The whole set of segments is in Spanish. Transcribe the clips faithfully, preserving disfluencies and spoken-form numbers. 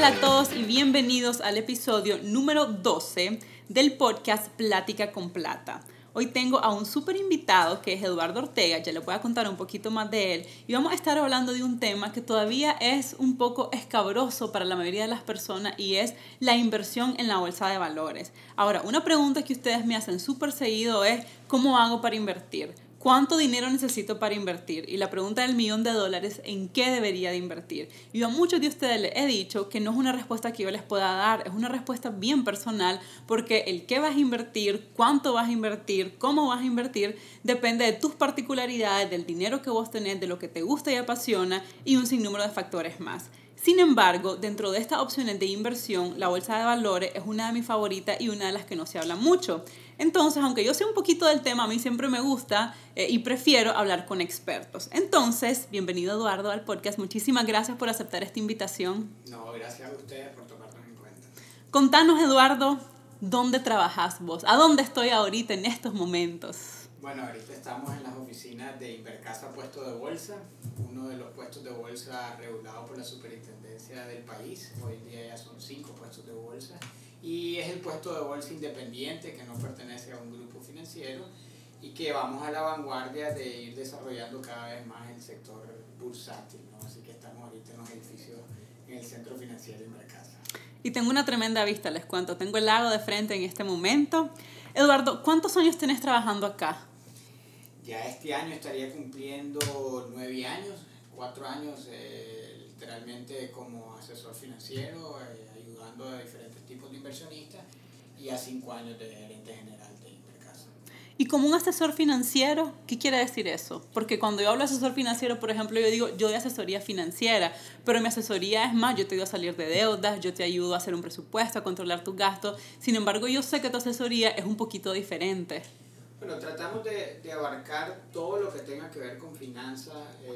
tal a todos y bienvenidos al episodio número doce del podcast Plática con Plata. Hoy tengo a un súper invitado que es Eduardo Ortega, ya les voy a contar un poquito más de él y vamos a estar hablando de un tema que todavía es un poco escabroso para la mayoría de las personas y es la inversión en la bolsa de valores. Ahora, una pregunta que ustedes me hacen súper seguido es ¿cómo hago para invertir? ¿Cuánto dinero necesito para invertir? Y la pregunta del millón de dólares, ¿en qué debería de invertir? Y yo a muchos de ustedes les he dicho que no es una respuesta que yo les pueda dar, es una respuesta bien personal porque el qué vas a invertir, cuánto vas a invertir, cómo vas a invertir, depende de tus particularidades, del dinero que vos tenés, de lo que te gusta y apasiona y un sinnúmero de factores más. Sin embargo, dentro de estas opciones de inversión, la bolsa de valores es una de mis favoritas y una de las que no se habla mucho. Entonces, aunque yo sé un poquito del tema, a mí siempre me gusta eh, y prefiero hablar con expertos. Entonces, bienvenido Eduardo al podcast. Muchísimas gracias por aceptar esta invitación. No, gracias a ustedes por tomarnos en cuenta. Contanos, Eduardo, ¿dónde trabajas vos? ¿A dónde estoy ahorita en estos momentos? Bueno, ahorita estamos en las oficinas de Invercasa Puesto de Bolsa, uno de los puestos de bolsa regulados por la superintendencia del país. Hoy en día ya son cinco puestos de bolsa. Y es el puesto de bolsa independiente que no pertenece a un grupo financiero y que vamos a la vanguardia de ir desarrollando cada vez más el sector bursátil, ¿no? Así que estamos ahorita en los edificios en el centro financiero Invercasa. Y tengo una tremenda vista, les cuento. Tengo el lago de frente en este momento. Eduardo, ¿cuántos años tenés trabajando acá? Ya este año estaría cumpliendo nueve años, cuatro años eh, literalmente como asesor financiero, eh, ayudando a diferentes tipos de inversionistas y a cinco años de gerente general de Invercasa. Y como un asesor financiero, ¿qué quiere decir eso? Porque cuando yo hablo de asesor financiero, por ejemplo, yo digo, yo de asesoría financiera, pero mi asesoría es más, yo te ayudo a salir de deudas, yo te ayudo a hacer un presupuesto, a controlar tus gastos. Sin embargo, yo sé que tu asesoría es un poquito diferente. Bueno, tratamos de, de abarcar todo lo que tenga que ver con finanzas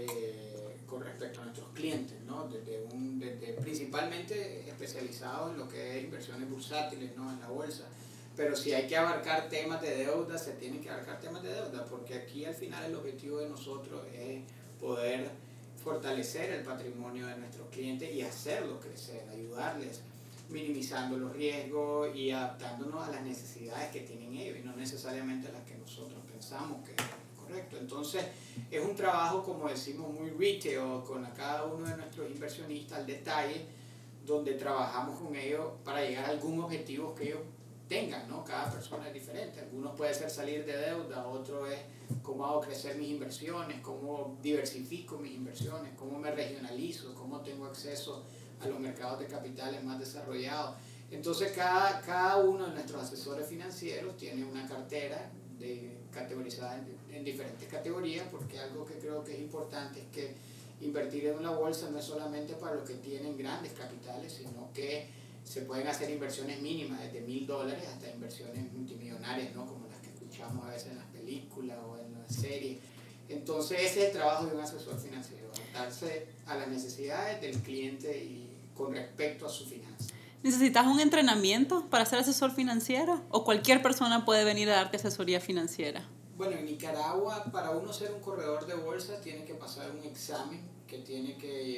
eh, con respecto a nuestros clientes, ¿no? Desde un, desde principalmente especializados en lo que es inversiones bursátiles, ¿no? En la bolsa. Pero si hay que abarcar temas de deuda, se tienen que abarcar temas de deuda, porque aquí al final el objetivo de nosotros es poder fortalecer el patrimonio de nuestros clientes y hacerlo crecer, ayudarles, minimizando los riesgos y adaptándonos a las necesidades que tienen ellos y no necesariamente a las que nosotros pensamos que es correcto. Entonces es un trabajo, como decimos, muy retail con cada uno de nuestros inversionistas al detalle, donde trabajamos con ellos para llegar a algún objetivo que ellos tengan, ¿no? Cada persona es diferente. Algunos puede ser salir de deuda, otro es cómo hago crecer mis inversiones, cómo diversifico mis inversiones, cómo me regionalizo, cómo tengo acceso a los mercados de capitales más desarrollados. Entonces cada, cada uno de nuestros asesores financieros tiene una cartera de, categorizada en, en diferentes categorías, porque algo que creo que es importante es que invertir en una bolsa no es solamente para los que tienen grandes capitales, sino que se pueden hacer inversiones mínimas desde mil dólares hasta inversiones multimillonarias, ¿no? Como las que escuchamos a veces en las películas o en las series. Entonces ese es el trabajo de un asesor financiero, adaptarse a las necesidades del cliente y con respecto a su finanza. ¿Necesitas un entrenamiento para ser asesor financiero o cualquier persona puede venir a darte asesoría financiera? Bueno, en Nicaragua, para uno ser un corredor de bolsa, tiene que pasar un examen que tiene que,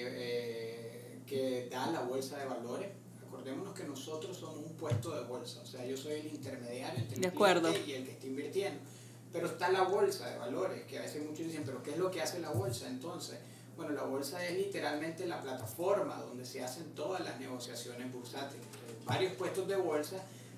eh, que dar la bolsa de valores. Acordémonos que nosotros somos un puesto de bolsa, o sea, yo soy el intermediario entre el cliente y el que está invirtiendo. Pero está la bolsa de valores, que a veces muchos dicen, ¿pero qué es lo que hace la bolsa entonces? Bueno, la bolsa es literalmente la plataforma donde se hacen todas las negociaciones bursátiles. Varios puestos de bolsa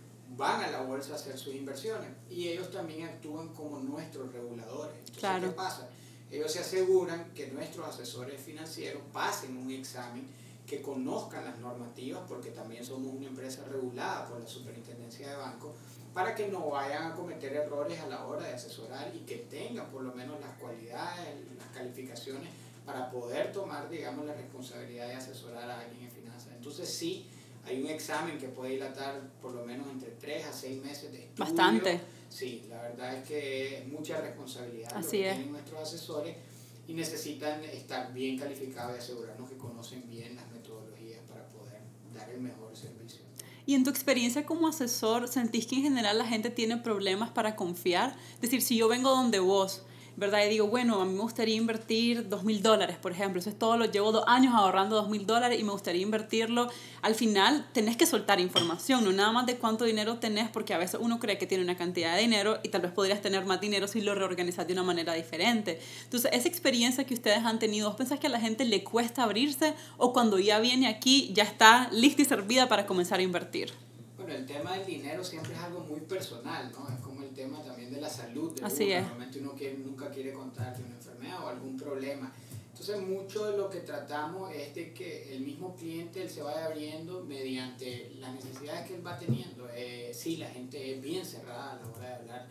van a la bolsa a hacer sus inversiones y ellos también actúan como nuestros reguladores. Entonces, claro. ¿qué pasa? Ellos se aseguran que nuestros asesores financieros pasen un examen, que conozcan las normativas, porque también somos una empresa regulada por la Superintendencia de Bancos, para que no vayan a cometer errores a la hora de asesorar y que tengan por lo menos las cualidades, las calificaciones para poder tomar, digamos, la responsabilidad de asesorar a alguien en finanzas. Entonces sí, hay un examen que puede dilatar por lo menos entre tres a seis meses de estudio. Bastante. Sí, la verdad es que es mucha responsabilidad Así lo que es. tienen nuestros asesores y necesitan estar bien calificados y asegurarnos que conocen bien las metodologías para poder dar el mejor servicio. Y en tu experiencia como asesor, ¿sentís que en general la gente tiene problemas para confiar? Es decir, si yo vengo donde vos ¿verdad? Y digo, bueno, a mí me gustaría invertir dos mil dólares, por ejemplo. Eso es todo, lo llevo dos años ahorrando dos mil dólares y me gustaría invertirlo. Al final, tenés que soltar información, no nada más de cuánto dinero tenés, porque a veces uno cree que tiene una cantidad de dinero y tal vez podrías tener más dinero si lo reorganizas de una manera diferente. Entonces, esa experiencia que ustedes han tenido, ¿vos pensás que a la gente le cuesta abrirse o cuando ya viene aquí ya está lista y servida para comenzar a invertir? Bueno, el tema del dinero siempre es algo muy personal, ¿no? Es como el tema también de la salud de Así uno. es. Normalmente uno quiere, nunca quiere contar de una enfermedad o algún problema. Entonces, mucho de lo que tratamos es de que el mismo cliente él se vaya abriendo mediante las necesidades que él va teniendo. Eh, sí, la gente es bien cerrada a la hora de hablar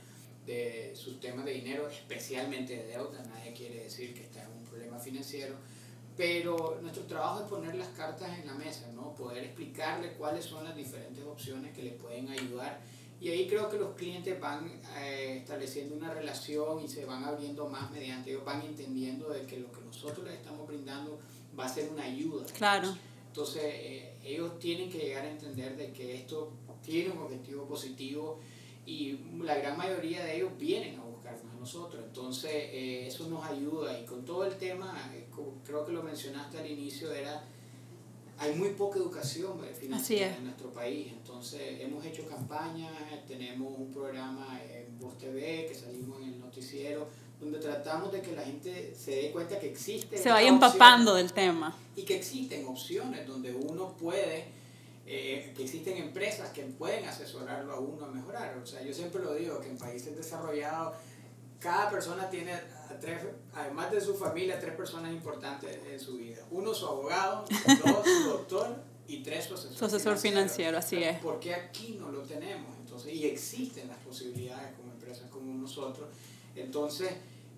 de sus temas de dinero, especialmente de deuda. Nadie quiere decir que está en un problema financiero. Pero nuestro trabajo es poner las cartas en la mesa, ¿no? Poder explicarle cuáles son las diferentes opciones que le pueden ayudar. Y ahí creo que los clientes van eh, estableciendo una relación y se van abriendo más mediante, ellos van entendiendo de que lo que nosotros les estamos brindando va a ser una ayuda. Claro. Entonces, eh, ellos tienen que llegar a entender de que esto tiene un objetivo positivo y la gran mayoría de ellos vienen a buscarnos a nosotros. Entonces, eh, eso nos ayuda. Y con todo el tema, eh, creo que lo mencionaste al inicio, era hay muy poca educación financiera en nuestro país. Entonces, hemos hecho campañas, tenemos un programa en Voz T V que salimos en el noticiero, donde tratamos de que la gente se dé cuenta que existe. Se vaya empapando del tema. Y que existen opciones donde uno puede, eh, que existen empresas que pueden asesorarlo a uno a mejorar. O sea, yo siempre lo digo, que en países desarrollados, cada persona tiene, tres, además de su familia, tres personas importantes en su vida. Uno, su abogado, dos, su doctor y tres, su asesor, su asesor financiero. financiero, así es. ¿Por qué aquí no lo tenemos? Entonces, y existen las posibilidades como empresas como nosotros. Entonces,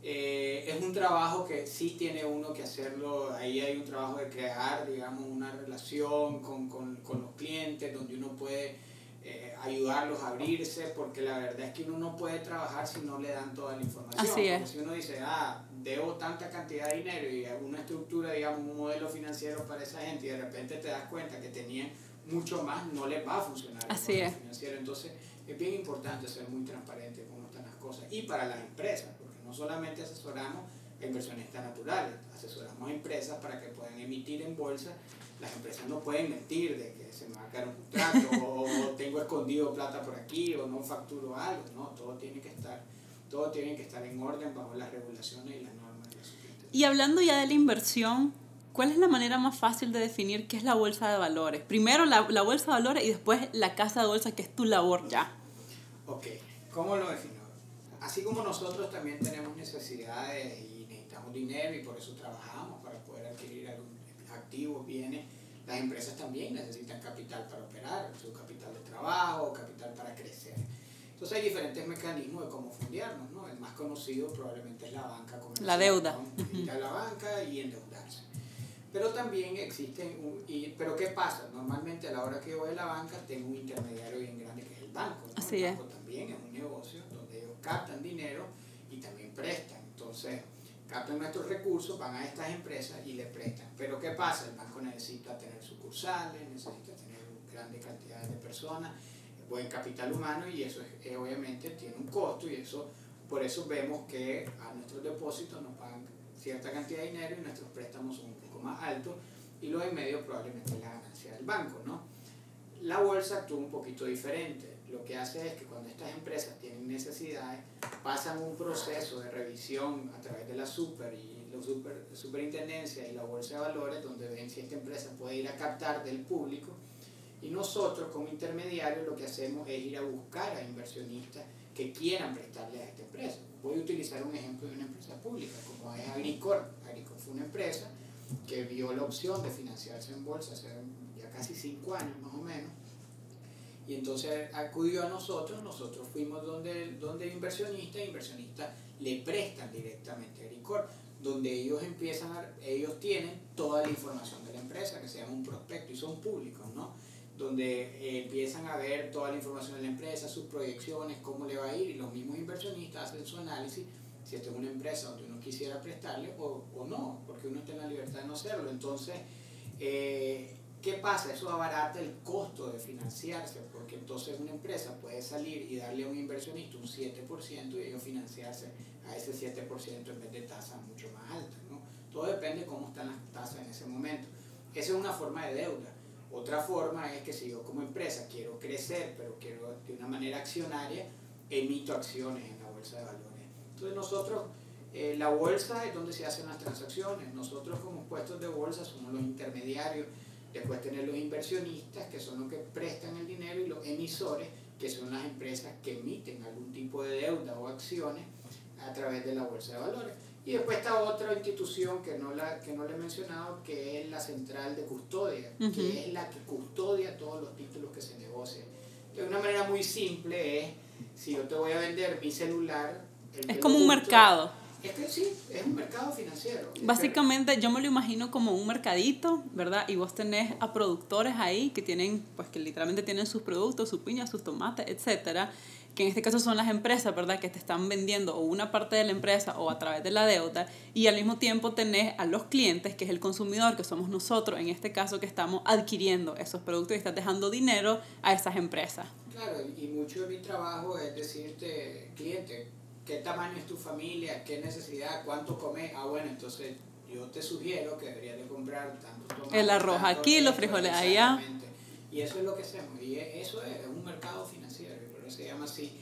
eh, es un trabajo que sí tiene uno que hacerlo. Ahí hay un trabajo de crear, digamos, una relación con, con, con los clientes, donde uno puede Eh, ayudarlos a abrirse, porque la verdad es que uno no puede trabajar si no le dan toda la información. Así es. Si uno dice, ah, debo tanta cantidad de dinero y una estructura, digamos, un modelo financiero para esa gente, y de repente te das cuenta que tenían mucho más, no les va a funcionar el Así modelo es. financiero. Entonces, es bien importante ser muy transparente con cómo están las cosas. Y para las empresas, porque no solamente asesoramos a inversionistas naturales, asesoramos a empresas para que puedan emitir en bolsa. Las empresas no pueden mentir de que se me va a caer un contrato o, o tengo escondido plata por aquí o no facturo algo, no, todo tiene que estar, todo tiene que estar en orden bajo las regulaciones y las normas de la superintendencia. Y hablando ya de la inversión, ¿cuál es la manera más fácil de definir qué es la bolsa de valores? Primero la, la bolsa de valores y después la casa de bolsa, que es tu labor ya. Ok, ¿cómo lo defino? Así como nosotros también tenemos necesidades y necesitamos dinero y por eso trabajamos para poder adquirir algún activos, bienes, las empresas también necesitan capital para operar, su capital de trabajo, capital para crecer. Entonces hay diferentes mecanismos de cómo fondearnos, ¿no? El más conocido probablemente es la banca comercial. La deuda. ¿no? Ir a la banca y endeudarse. Pero también existen, un, y, pero ¿qué pasa? Normalmente a la hora que yo voy a la banca tengo un intermediario bien grande que es el banco, ¿no? Así el banco es. también es un negocio donde ellos captan dinero y también prestan. Entonces, captan nuestros recursos, van a estas empresas y le prestan. Pero ¿qué pasa? El banco necesita tener sucursales, necesita tener grandes cantidades de personas, buen capital humano, y eso es, eh, obviamente tiene un costo, y eso por eso vemos que a nuestros depósitos nos pagan cierta cantidad de dinero y nuestros préstamos son un poco más altos, y lo de medio probablemente es la ganancia del banco, ¿no? La bolsa actúa un poquito diferente. Lo que hace es que cuando estas empresas tienen necesidades, pasan un proceso de revisión a través de la super y la super, superintendencia y la bolsa de valores, donde ven si esta empresa puede ir a captar del público, y nosotros como intermediarios lo que hacemos es ir a buscar a inversionistas que quieran prestarle a esta empresa. Voy a utilizar un ejemplo de una empresa pública como es Agricor. Agricor fue una empresa que vio la opción de financiarse en bolsa hace ya casi cinco años más o menos, y entonces acudió a nosotros, nosotros fuimos donde, donde inversionistas, inversionistas le prestan directamente a Agricor, donde ellos empiezan a, ellos tienen toda la información de la empresa, que se llama un prospecto, y son públicos, ¿no? Donde eh, empiezan a ver toda la información de la empresa, sus proyecciones, cómo le va a ir, y los mismos inversionistas hacen su análisis, si esta es una empresa donde uno quisiera prestarle o, o no, porque uno está en la libertad de no hacerlo. Entonces, eh, ¿Qué pasa? Eso abarata el costo de financiarse, porque entonces una empresa puede salir y darle a un inversionista un siete por ciento y ellos financiarse a ese siete por ciento en vez de tasas mucho más altas, ¿no? Todo depende de cómo están las tasas en ese momento. Esa es una forma de deuda. Otra forma es que si yo como empresa quiero crecer, pero quiero de una manera accionaria, emito acciones en la bolsa de valores. Entonces nosotros, eh, la bolsa es donde se hacen las transacciones. Nosotros como puestos de bolsa somos los intermediarios. Después tener los inversionistas, que son los que prestan el dinero, y los emisores, que son las empresas que emiten algún tipo de deuda o acciones a través de la bolsa de valores. Y después está otra institución que no, la, que no le he mencionado, que es la central de custodia, uh-huh. que es la que custodia todos los títulos que se negocian. De una manera muy simple es, si yo te voy a vender mi celular... Es como un mercado. Es que sí, es un mercado financiero. Básicamente yo me lo imagino como un mercadito, ¿verdad? Y vos tenés a productores ahí que tienen, pues que literalmente tienen sus productos, sus piñas, sus tomates, etcétera, que en este caso son las empresas, ¿verdad? Que te están vendiendo o una parte de la empresa o a través de la deuda, y al mismo tiempo tenés a los clientes, que es el consumidor, que somos nosotros, en este caso que estamos adquiriendo esos productos y estás dejando dinero a esas empresas. Claro, y mucho de mi trabajo es decirte, cliente, ¿qué tamaño es tu familia? ¿Qué necesidad? ¿Cuánto comes? Ah, bueno, entonces yo te sugiero que deberías de comprar tantos tomates. El arroz aquí, los frijoles allá. Y eso es lo que hacemos. Y eso es un mercado financiero, por eso se llama así.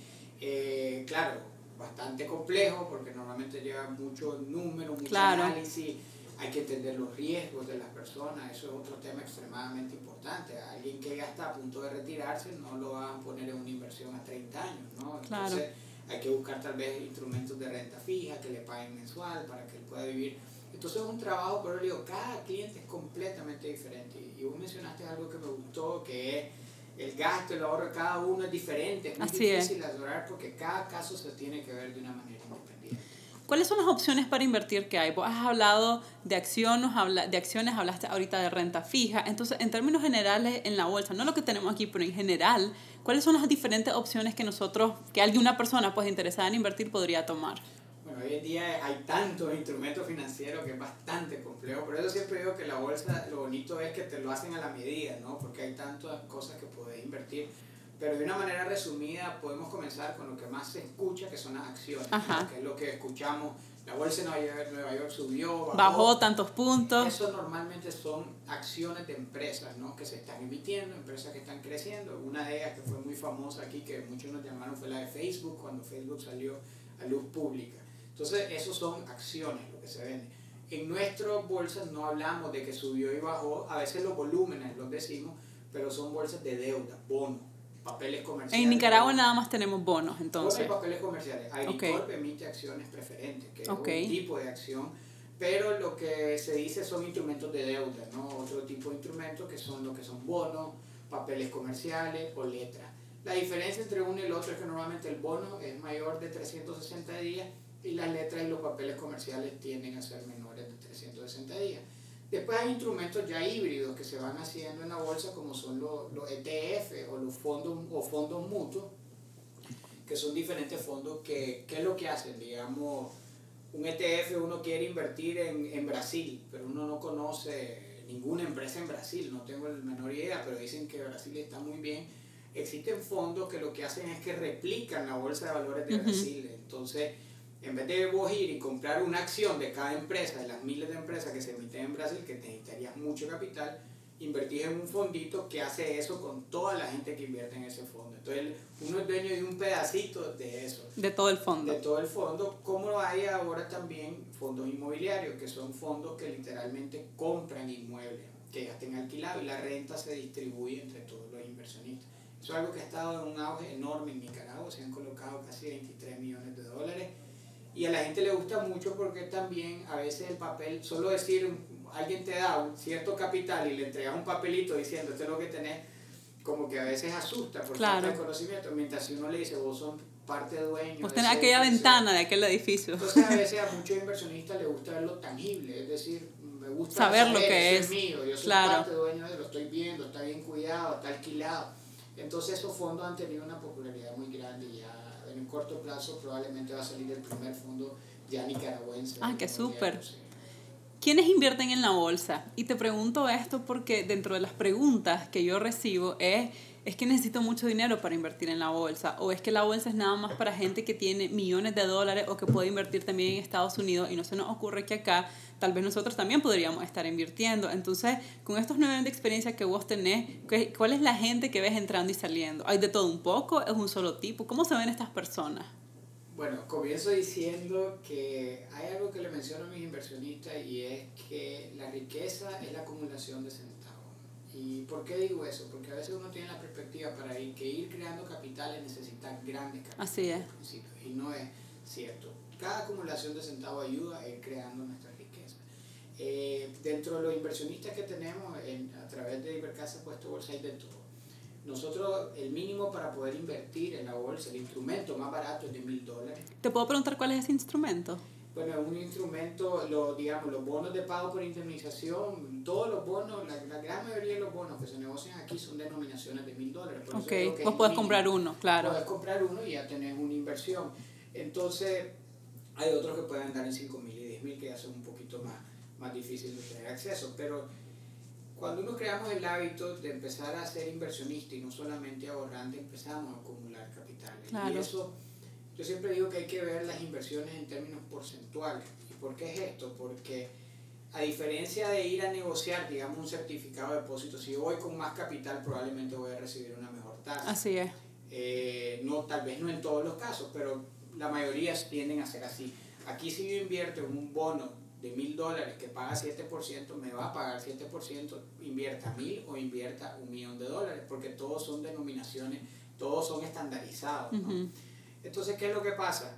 Eh, claro, bastante complejo, porque normalmente lleva mucho número, mucho claro. análisis. Hay que entender los riesgos de las personas. Eso es otro tema extremadamente importante. Alguien que ya está a punto de retirarse no lo van a poner en una inversión a treinta años, ¿no? Entonces, claro. hay que buscar tal vez instrumentos de renta fija que le paguen mensual para que él pueda vivir. Entonces es un trabajo, pero digo, cada cliente es completamente diferente. Y vos mencionaste algo que me gustó, que es el gasto, el ahorro de cada uno es diferente. Es muy Así difícil es. asegurar porque cada caso se tiene que ver de una manera independiente. ¿Cuáles son las opciones para invertir que hay? Vos has hablado de acciones, de acciones, hablaste ahorita de renta fija. Entonces, en términos generales, en la bolsa, no lo que tenemos aquí, pero en general, ¿cuáles son las diferentes opciones que nosotros, que alguna persona pues interesada en invertir podría tomar? Bueno, hoy en día hay tantos instrumentos financieros que es bastante complejo. Por eso siempre digo que la bolsa, lo bonito es que te lo hacen a la medida, ¿no? Porque hay tantas cosas que podés invertir. Pero de una manera resumida podemos comenzar con lo que más se escucha, que son las acciones, ¿no? Que es lo que escuchamos. La bolsa de Nueva York, Nueva York subió, bajó. Bajó tantos puntos. Eso normalmente son acciones de empresas, ¿no? Que se están emitiendo, empresas que están creciendo. Una de ellas que fue muy famosa aquí, que muchos nos llamaron, fue la de Facebook, cuando Facebook salió a luz pública. Entonces, esos son acciones, lo que se vende. En nuestras bolsas no hablamos de que subió y bajó, a veces los volúmenes los decimos, pero son bolsas de deuda, bonos. Papeles comerciales. En Nicaragua nada más tenemos bonos, entonces. Bonos y papeles comerciales. Agricor okay. emite acciones preferentes, que okay. es un tipo de acción, pero lo que se dice son instrumentos de deuda, ¿no? Otro tipo de instrumentos que son lo que son bonos, papeles comerciales o letras. La diferencia entre uno y el otro es que normalmente el bono es mayor de trescientos sesenta días y las letras y los papeles comerciales tienden a ser menores de trescientos sesenta días. Después hay instrumentos ya híbridos que se van haciendo en la bolsa, como son los, los E T F o los fondos o fondos mutuos, que son diferentes fondos que, ¿qué es lo que hacen? Digamos, un E T F uno quiere invertir en, en Brasil, pero uno no conoce ninguna empresa en Brasil, no tengo la menor idea, pero dicen que Brasil está muy bien. Existen fondos que lo que hacen es que replican la bolsa de valores de uh-huh. Brasil, entonces en vez de vos ir y comprar una acción de cada empresa, de las miles de empresas que se emiten en Brasil, que necesitarías mucho capital, invertís en un fondito que hace eso con toda la gente que invierte en ese fondo. Entonces uno es dueño de un pedacito de eso. De todo el fondo. De todo el fondo, como hay ahora también fondos inmobiliarios, que son fondos que literalmente compran inmuebles, que ya estén alquilados y la renta se distribuye entre todos los inversionistas. Eso es algo que ha estado en un auge enorme en Nicaragua, se han colocado casi veintitrés millones de dólares. Y a la gente le gusta mucho porque también a veces el papel, solo decir, alguien te da un cierto capital y le entregas un papelito diciendo esto es lo que tenés, como que a veces asusta por claro. falta de conocimiento, mientras si uno le dice vos sos parte dueño. Vos tenés aquella edificio. Ventana de aquel edificio. Entonces a veces a muchos inversionistas les gusta verlo tangible, es decir, me gusta saber, saber lo que es. es mío, yo soy claro. parte dueño de lo estoy viendo, está bien cuidado, está alquilado. Entonces esos fondos han tenido una popularidad muy grande y ya en un corto plazo probablemente va a salir el primer fondo ya nicaragüense. Ah, qué súper. ¿quiénes invierten en la bolsa? Y te pregunto esto porque dentro de las preguntas que yo recibo es, es que necesito mucho dinero para invertir en la bolsa, o es que la bolsa es nada más para gente que tiene millones de dólares o que puede invertir también en Estados Unidos, y no se nos ocurre que acá tal vez nosotros también podríamos estar invirtiendo. Entonces, con estos nueve años de experiencia que vos tenés, ¿cuál es la gente que ves entrando y saliendo? ¿Hay de todo un poco? ¿Es un solo tipo? ¿Cómo se ven estas personas? Bueno, comienzo diciendo que hay algo que le menciono a mis inversionistas, y es que la riqueza es la acumulación de centavos. ¿Y por qué digo eso? Porque a veces uno tiene la perspectiva para ir, que ir creando capitales necesita grandes capitales. Así es. Y no es cierto. Cada acumulación de centavos ayuda a ir creando nuestra riqueza. Eh, dentro de los inversionistas que tenemos en, a través de Ibercaja Puesto Bolsa hay de todo. Nosotros, el mínimo para poder invertir en la bolsa, el instrumento más barato es de mil dólares. ¿Te puedo preguntar cuál es ese instrumento? Bueno, es un instrumento, lo, digamos, los bonos de pago por indemnización, todos los bonos, la, la gran mayoría de los bonos que se negocian aquí son denominaciones de mil dólares. Por ok, eso vos podés comprar uno, claro. Puedes comprar uno y ya tenés una inversión. Entonces, hay otros que pueden andar en cinco mil y diez mil, que ya son un poquito más, más difíciles de tener acceso. Pero cuando uno creamos el hábito de empezar a ser inversionista y no solamente ahorrando, empezamos a acumular capitales. Claro. Y eso, yo siempre digo que hay que ver las inversiones en términos porcentuales. ¿Y por qué es esto? Porque a diferencia de ir a negociar, digamos, un certificado de depósito, si yo voy con más capital, probablemente voy a recibir una mejor tasa. Así es. Eh, no, tal vez no en todos los casos, pero la mayoría tienden a ser así. Aquí, si yo invierto en un bono de mil dólares que paga siete por ciento, me va a pagar siete por ciento, invierta mil o invierta un millón de dólares, porque todos son denominaciones, todos son estandarizados, ¿no? Uh-huh. Entonces, ¿qué es lo que pasa?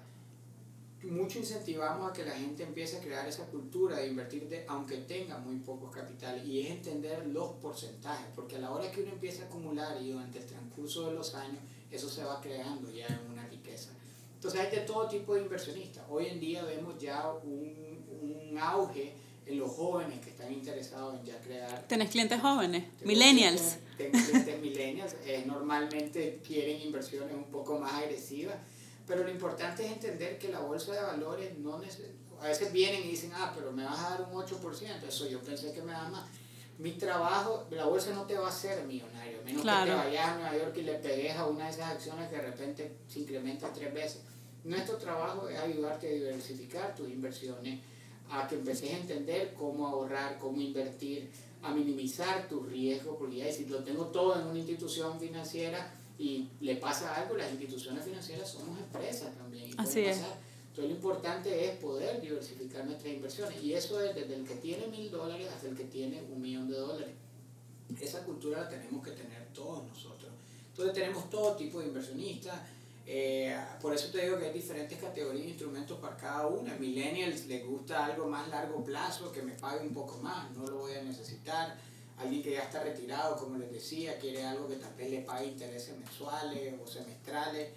Mucho incentivamos a que la gente empiece a crear esa cultura de invertir de, aunque tenga muy pocos capitales, y es entender los porcentajes, porque a la hora que uno empieza a acumular y durante el transcurso de los años, eso se va creando ya en una riqueza. Entonces hay de todo tipo de inversionistas. Hoy en día vemos ya un, un auge en los jóvenes que están interesados en ya crear. ¿Tenés clientes jóvenes? Millennials. Tengo clientes millennials. Eh, normalmente quieren inversiones un poco más agresivas, pero lo importante es entender que la bolsa de valores no necesita. A veces vienen y dicen, ah, pero me vas a dar un ocho por ciento. Eso yo pensé que me da más. Mi trabajo, la bolsa no te va a hacer millonario, a menos claro. que te vayas a Nueva York y le pegues a una de esas acciones que de repente se incrementa tres veces. Nuestro trabajo es ayudarte a diversificar tus inversiones, a que empeces a entender cómo ahorrar, cómo invertir, a minimizar tus riesgos, porque ya si lo tengo todo en una institución financiera y le pasa algo, las instituciones financieras somos empresas también. Y así es. Pasar. Entonces lo importante es poder diversificar nuestras inversiones, y eso es desde el que tiene mil dólares hasta el que tiene un millón de dólares. Esa cultura la tenemos que tener todos nosotros. Entonces tenemos todo tipo de inversionistas. Eh, por eso te digo que hay diferentes categorías de instrumentos para cada una. Millennials les gusta algo más largo plazo, que me pague un poco más, no lo voy a necesitar. Alguien que ya está retirado, como les decía, quiere algo que tal vez le pague intereses mensuales o semestrales.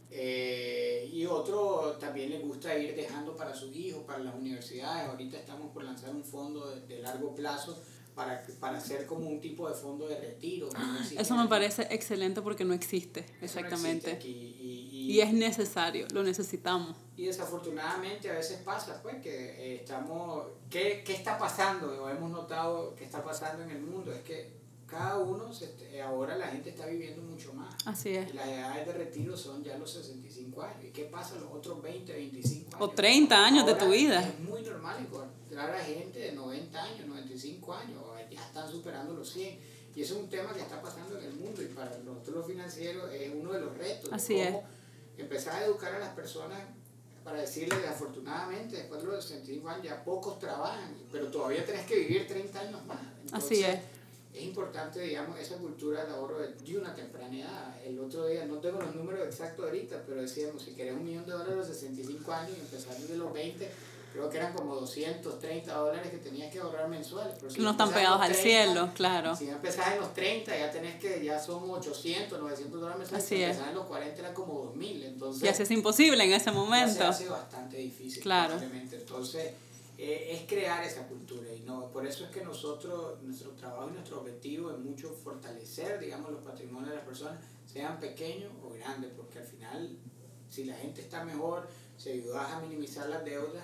Eh, y otro también les gusta ir dejando para sus hijos, para las universidades. Ahorita estamos por lanzar un fondo de, de largo plazo para, para hacer como un tipo de fondo de retiro. No Eso me parece excelente porque no existe, Eso exactamente. No existe aquí, y, y, y es necesario, lo necesitamos. Y desafortunadamente a veces pasa pues que eh, estamos, ¿qué, ¿qué está pasando? O hemos notado que está pasando en el mundo, es que cada uno, se, ahora la gente está viviendo mucho más. Así es. Y las edades de retiro son ya los sesenta y cinco años. ¿Y qué pasa los otros veinte, veinticinco años? O treinta años ahora de tu vida. Es muy normal encontrar a gente de noventa años, noventa y cinco años, ya están superando los cien. Y eso es un tema que está pasando en el mundo, y para nosotros los financieros es uno de los retos. Así de cómo es. Empezar a educar a las personas para decirles que afortunadamente después de los sesenta y cinco años ya pocos trabajan, pero todavía tenés que vivir treinta años más. Entonces, así es. Es importante, digamos, esa cultura del ahorro de una temprana edad. El otro día, no tengo los números exactos ahorita, pero decíamos, si querés un millón de dólares a los sesenta y cinco años y empezar desde los veinte, creo que eran como doscientos treinta dólares que tenías que ahorrar mensuales. Pero si no están pegados al treinta, cielo, claro. Si empezás en los treinta, ya tenés que, ya son ochocientos, novecientos dólares mensuales. Así si es. empezás en los cuarenta era como dos mil. Entonces, ya se es imposible en ese momento. Ya se hace bastante difícil. Claro. Entonces, Eh, es crear esa cultura, y no, por eso es que nosotros, nuestro trabajo y nuestro objetivo es mucho fortalecer, digamos, los patrimonios de las personas, sean pequeños o grandes, porque al final, si la gente está mejor, si ayudas a minimizar las deudas,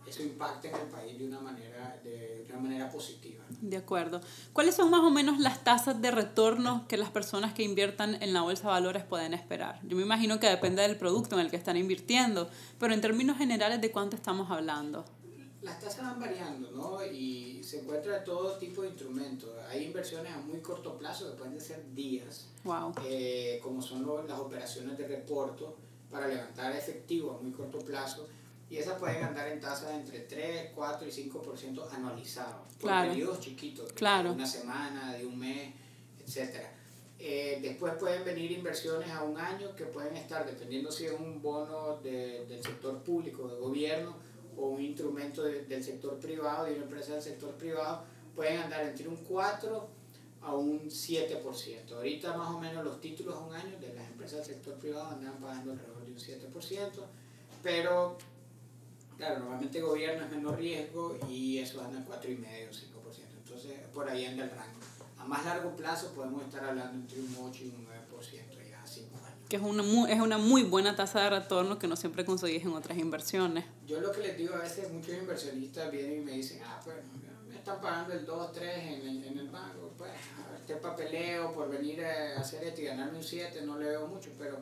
eso impacte en el país de una manera, de una manera positiva. De acuerdo. ¿Cuáles son más o menos las tasas de retorno que las personas que inviertan en la bolsa de valores pueden esperar? Yo me imagino que depende del producto en el que están invirtiendo, pero en términos generales, ¿de cuánto estamos hablando? Las tasas van variando, ¿no? Y se encuentra todo tipo de instrumentos. Hay inversiones a muy corto plazo que pueden ser días, wow. eh, como son los, las operaciones de reporto para levantar efectivo a muy corto plazo. Y esas pueden andar en tasas entre tres, cuatro y cinco por ciento anualizados, por claro. periodos chiquitos, claro. de una semana, de un mes, etcétera. Eh, después pueden venir inversiones a un año que pueden estar, dependiendo si es un bono de, del sector público, de gobierno, o un instrumento de, del sector privado, de una empresa del sector privado, pueden andar entre un cuatro a un siete por ciento. Ahorita más o menos los títulos a un año de las empresas del sector privado andan pagando alrededor de un siete por ciento, pero claro, normalmente el gobierno es menor riesgo y eso anda en cuatro coma cinco o cinco por ciento. Entonces, por ahí anda el rango. A más largo plazo podemos estar hablando entre un ocho y un nueve por ciento ya a cinco años. Que es una, muy, es una muy buena tasa de retorno que no siempre conseguís en otras inversiones. Yo lo que les digo a veces, muchos inversionistas vienen y me dicen, ah, pues me están pagando el dos, tres en el, en el banco, pues este papeleo por venir a hacer esto y ganarme un siete, no le veo mucho, pero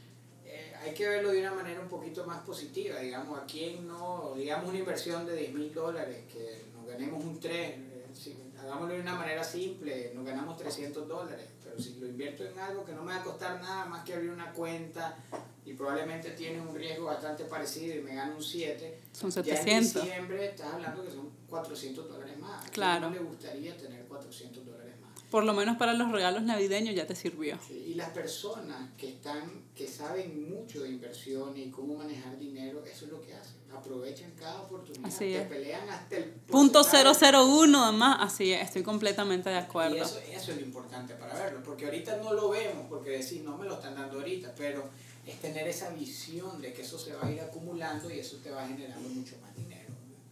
hay que verlo de una manera un poquito más positiva, digamos, a quien no, digamos una inversión de diez mil dólares, que nos ganemos un tres, eh, si, hagámoslo de una manera simple, nos ganamos trescientos dólares, pero si lo invierto en algo que no me va a costar nada más que abrir una cuenta y probablemente tiene un riesgo bastante parecido y me gano un siete, son setecientos. Ya en diciembre estás hablando que son cuatrocientos dólares más. ¿A claro. quién no le gustaría tener cuatrocientos dólares más? Por lo menos para los regalos navideños ya te sirvió. Sí, y las personas que están, que saben mucho de inversión y cómo manejar dinero, eso es lo que hacen. Aprovechan cada oportunidad. Así te es. pelean hasta el punto cero cero uno además, así es, estoy completamente de acuerdo. Y eso, eso es lo importante para verlo, porque ahorita no lo vemos, porque decir, no me lo están dando ahorita, pero es tener esa visión de que eso se va a ir acumulando y eso te va generando mucho más dinero.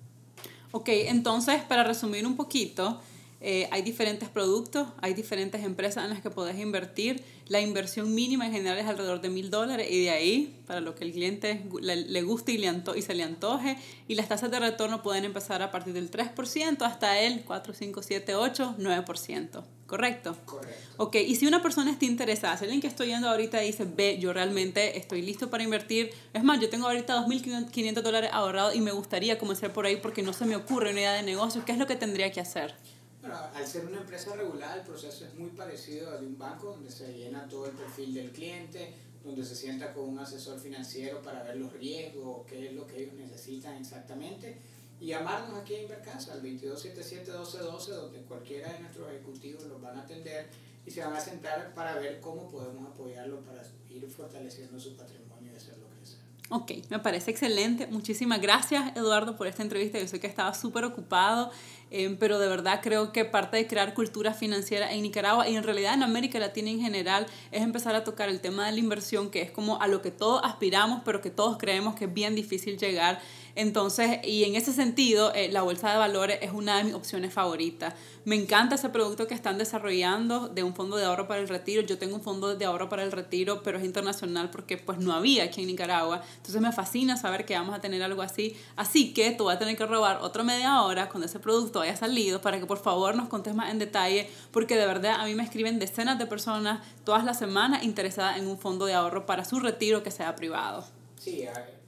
Ok, entonces, para resumir un poquito, Eh, hay diferentes productos, hay diferentes empresas en las que podés invertir. La inversión mínima en general es alrededor de mil dólares y de ahí, para lo que el cliente le, le guste y, le anto, y se le antoje. Y las tasas de retorno pueden empezar a partir del tres por ciento hasta el cuatro, cinco, siete, ocho, nueve por ciento. ¿Correcto? Correcto. Ok, y si una persona está interesada, si alguien que estoy yendo ahorita dice, ve, yo realmente estoy listo para invertir, es más, yo tengo ahorita dos mil quinientos dólares ahorrados y me gustaría comenzar por ahí porque no se me ocurre una idea de negocio, ¿qué es lo que tendría que hacer? Bueno, al ser una empresa regulada, el proceso es muy parecido al de un banco, donde se llena todo el perfil del cliente, donde se sienta con un asesor financiero para ver los riesgos, qué es lo que ellos necesitan exactamente, y llamarnos aquí a Invercasa al veintidós setenta y siete doce doce, donde cualquiera de nuestros ejecutivos los van a atender y se van a sentar para ver cómo podemos apoyarlos para ir fortaleciendo su patrimonio y hacerlo crecer. Ok, me parece excelente. Muchísimas gracias, Eduardo, por esta entrevista. Yo sé que estaba súper ocupado, eh, pero de verdad creo que parte de crear cultura financiera en Nicaragua y en realidad en América Latina en general es empezar a tocar el tema de la inversión, que es como a lo que todos aspiramos, pero que todos creemos que es bien difícil llegar. Entonces, y en ese sentido, eh, la bolsa de valores es una de mis opciones favoritas. Me encanta ese producto que están desarrollando de un fondo de ahorro para el retiro. Yo tengo un fondo de ahorro para el retiro, pero es internacional porque pues no había aquí en Nicaragua. Entonces me fascina saber que vamos a tener algo así. Así que tú vas a tener que robar otra media hora cuando ese producto haya salido para que por favor nos contes más en detalle, porque de verdad a mí me escriben decenas de personas todas las semanas interesadas en un fondo de ahorro para su retiro que sea privado. Sí,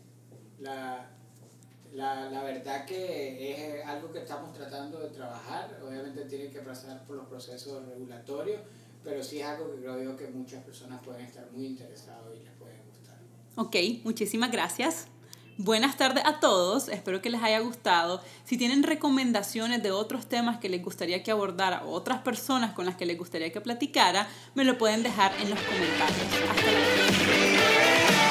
la... La, la verdad que es algo que estamos tratando de trabajar, obviamente tiene que pasar por los procesos regulatorios, pero sí es algo que creo yo que muchas personas pueden estar muy interesados y les puede gustar. Ok, muchísimas gracias. Buenas tardes a todos, espero que les haya gustado. Si tienen recomendaciones de otros temas que les gustaría que abordara o otras personas con las que les gustaría que platicara, me lo pueden dejar en los comentarios. Hasta la próxima.